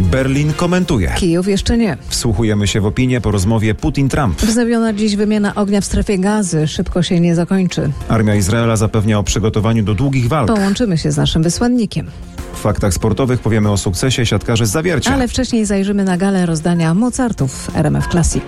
Berlin komentuje. Kijów jeszcze nie. Wsłuchujemy się w opinię po rozmowie Putin-Trump. Wznowiona dziś wymiana ognia w strefie Gazy szybko się nie zakończy. Armia Izraela zapewnia o przygotowaniu do długich walk. Połączymy się z naszym wysłannikiem. W faktach sportowych powiemy o sukcesie siatkarzy z Zawiercia. Ale wcześniej zajrzymy na galę rozdania Mozartów RMF Classic.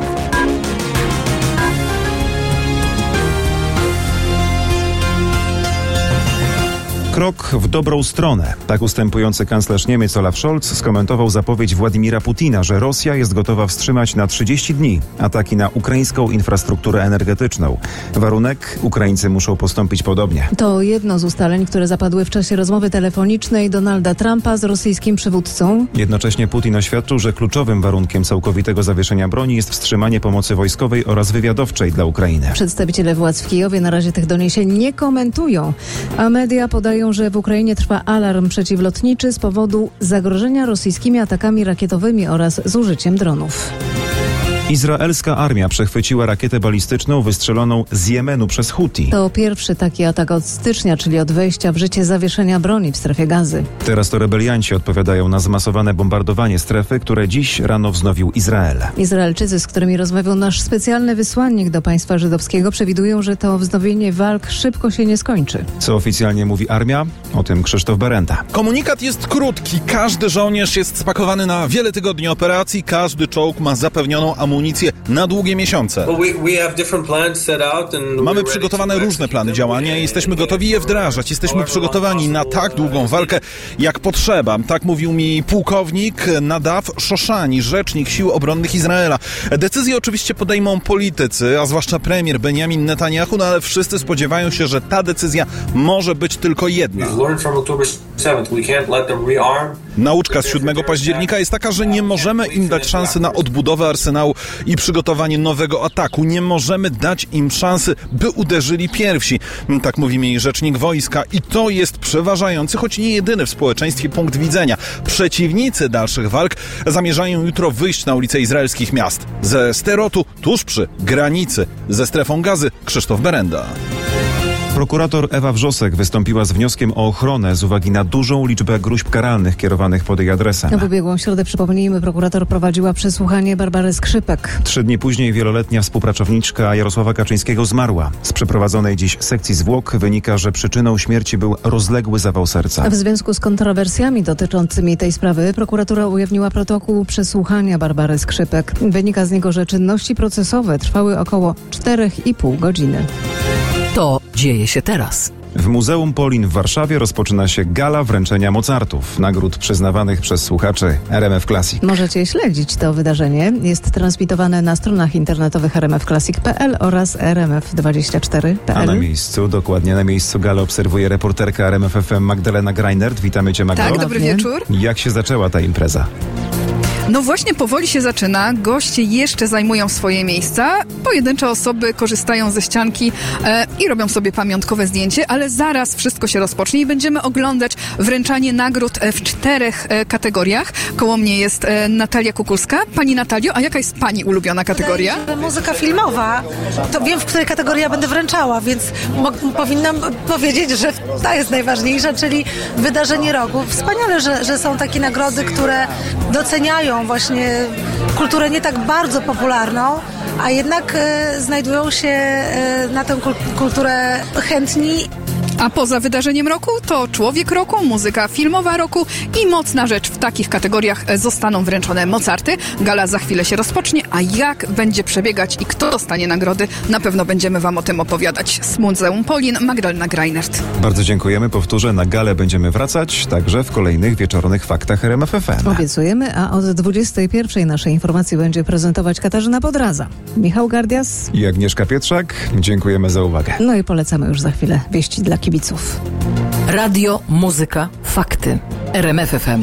Krok w dobrą stronę. Tak ustępujący kanclerz Niemiec Olaf Scholz skomentował zapowiedź Władimira Putina, że Rosja jest gotowa wstrzymać na 30 dni ataki na ukraińską infrastrukturę energetyczną. Warunek: Ukraińcy muszą postąpić podobnie. To jedno z ustaleń, które zapadły w czasie rozmowy telefonicznej Donalda Trumpa z rosyjskim przywódcą. Jednocześnie Putin oświadczył, że kluczowym warunkiem całkowitego zawieszenia broni jest wstrzymanie pomocy wojskowej oraz wywiadowczej dla Ukrainy. Przedstawiciele władz w Kijowie na razie tych doniesień nie komentują, a media podają, że w Ukrainie trwa alarm przeciwlotniczy z powodu zagrożenia rosyjskimi atakami rakietowymi oraz z użyciem dronów. Izraelska armia przechwyciła rakietę balistyczną wystrzeloną z Jemenu przez Huti. To pierwszy taki atak od stycznia, czyli od wejścia w życie zawieszenia broni w strefie Gazy. Teraz to rebelianci odpowiadają na zmasowane bombardowanie strefy, które dziś rano wznowił Izrael. Izraelczycy, z którymi rozmawiał nasz specjalny wysłannik do państwa żydowskiego, przewidują, że to wznowienie walk szybko się nie skończy. Co oficjalnie mówi armia? O tym Krzysztof Berenda. Komunikat jest krótki. Każdy żołnierz jest spakowany na wiele tygodni operacji. Każdy czołg ma zapewnioną amunicję na długie miesiące. Mamy przygotowane różne plany działania i jesteśmy gotowi je wdrażać. Jesteśmy przygotowani na tak długą walkę, jak potrzeba. Tak mówił mi pułkownik Nadav Shoshani, rzecznik Sił Obronnych Izraela. Decyzje oczywiście podejmą politycy, a zwłaszcza premier Benjamin Netanyahu, no ale wszyscy spodziewają się, że ta decyzja może być tylko jedna. Nauczka z 7 października jest taka, że nie możemy im dać szansy na odbudowę arsenału i przygotowanie nowego ataku. Nie możemy dać im szansy, by uderzyli pierwsi. Tak mówi mi rzecznik wojska i to jest przeważający, choć nie jedyny w społeczeństwie punkt widzenia. Przeciwnicy dalszych walk zamierzają jutro wyjść na ulice izraelskich miast. Ze Sterotu, tuż przy granicy ze strefą Gazy, Krzysztof Berenda. Prokurator Ewa Wrzosek wystąpiła z wnioskiem o ochronę z uwagi na dużą liczbę gróźb karalnych kierowanych pod jej adresem. W ubiegłą środę, przypomnijmy, prokurator prowadziła przesłuchanie Barbary Skrzypek. 3 dni później wieloletnia współpracowniczka Jarosława Kaczyńskiego zmarła. Z przeprowadzonej dziś sekcji zwłok wynika, że przyczyną śmierci był rozległy zawał serca. W związku z kontrowersjami dotyczącymi tej sprawy prokuratura ujawniła protokół przesłuchania Barbary Skrzypek. Wynika z niego, że czynności procesowe trwały około 4,5 godziny. To dzieje się teraz. W Muzeum Polin w Warszawie rozpoczyna się gala wręczenia Mozartów, nagród przyznawanych przez słuchaczy RMF Classic. Możecie śledzić to wydarzenie. Jest transmitowane na stronach internetowych rmfclassic.pl oraz rmf24.pl. A na miejscu, dokładnie na miejscu galę obserwuje reporterka RMF FM Magdalena Greinert. Witamy Cię, Magdo. Tak, dobry wieczór. Jak się zaczęła ta impreza? No właśnie powoli się zaczyna, goście jeszcze zajmują swoje miejsca, pojedyncze osoby korzystają ze ścianki i robią sobie pamiątkowe zdjęcie, ale zaraz wszystko się rozpocznie i będziemy oglądać wręczanie nagród w 4 kategoriach. Koło mnie jest Natalia Kukulska. Pani Natalio, a jaka jest Pani ulubiona kategoria? Muzyka filmowa. To wiem, w której kategorii ja będę wręczała, więc powinnam powiedzieć, że ta jest najważniejsza, czyli wydarzenie roku. Wspaniale, że są takie nagrody, które doceniają właśnie kulturę nie tak bardzo popularną, a jednak znajdują się na tę kulturę chętni. A poza wydarzeniem roku to Człowiek Roku, Muzyka Filmowa Roku i Mocna Rzecz. W takich kategoriach zostaną wręczone Mozarty. Gala za chwilę się rozpocznie, a jak będzie przebiegać i kto dostanie nagrody, na pewno będziemy Wam o tym opowiadać. Z Muzeum Polin, Magdalena Greinert. Bardzo dziękujemy. Powtórzę, na galę będziemy wracać także w kolejnych wieczornych faktach RMF FM. Obiecujemy, a od 21 naszej informacji będzie prezentować Katarzyna Podraza. Michał Gardias i Agnieszka Pietrzak. Dziękujemy za uwagę. No i polecamy już za chwilę wieści dla kibiców. Radio, muzyka, fakty. RMF FM.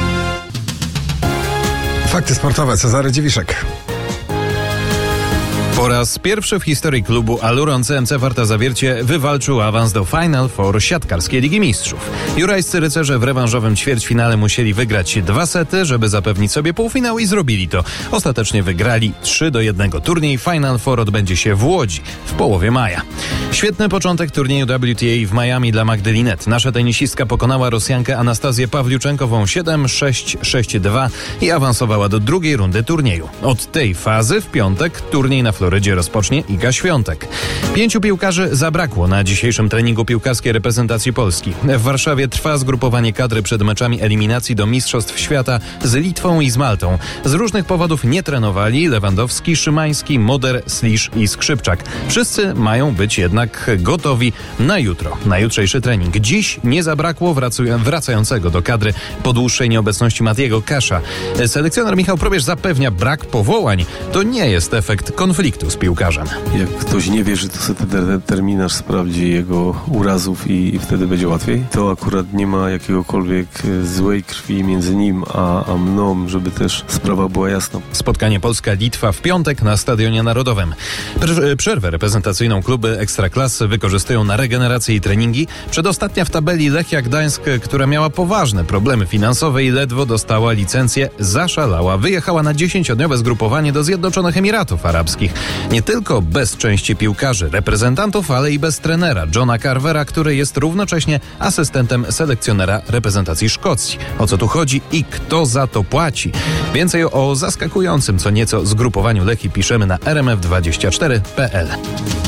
Fakty sportowe. Cezary Dziewiszek. Po raz pierwszy w historii klubu Aluron CMC Warta Zawiercie wywalczył awans do Final Four siatkarskiej Ligi Mistrzów. Jurajscy rycerze w rewanżowym ćwierćfinale musieli wygrać 2 sety, żeby zapewnić sobie półfinał i zrobili to. Ostatecznie wygrali 3-1. Turniej Final Four odbędzie się w Łodzi w połowie maja. Świetny początek turnieju WTA w Miami dla Magdy Linette. Nasza tenisistka pokonała Rosjankę Anastazję Pawliuczenkową 7-6, 6-2 i awansowała do drugiej rundy turnieju. Od tej fazy w piątek turniej na Florydzie rozpocznie Iga Świątek. 5 piłkarzy zabrakło na dzisiejszym treningu piłkarskiej reprezentacji Polski. W Warszawie trwa zgrupowanie kadry przed meczami eliminacji do Mistrzostw Świata z Litwą i z Maltą. Z różnych powodów nie trenowali Lewandowski, Szymański, Moder, Slisz i Skrzypczak. Wszyscy mają być jednak gotowi na jutro, na jutrzejszy trening. Dziś nie zabrakło wracającego do kadry po dłuższej nieobecności Matiego Kasza. Selekcjoner Michał Probierz zapewnia, brak powołań to nie jest efekt konfliktu z piłkarzem. Jak ktoś nie wierzy, to sobie terminarz sprawdzi jego urazów i wtedy będzie łatwiej. To akurat nie ma jakiegokolwiek złej krwi między nim a mną, żeby też sprawa była jasna. Spotkanie Polska-Litwa w piątek na Stadionie Narodowym. Przerwę reprezentacyjną kluby Ekstraklasy wykorzystują na regenerację i treningi. Przedostatnia w tabeli Lechia Gdańsk, która miała poważne problemy finansowe i ledwo dostała licencję, zaszalała. Wyjechała na 10-dniowe zgrupowanie do Zjednoczonych Emiratów Arabskich. Nie tylko bez części piłkarzy, reprezentantów, ale i bez trenera Johna Carvera, który jest równocześnie asystentem selekcjonera reprezentacji Szkocji. O co tu chodzi i kto za to płaci? Więcej o zaskakującym co nieco zgrupowaniu Lechii piszemy na rmf24.pl.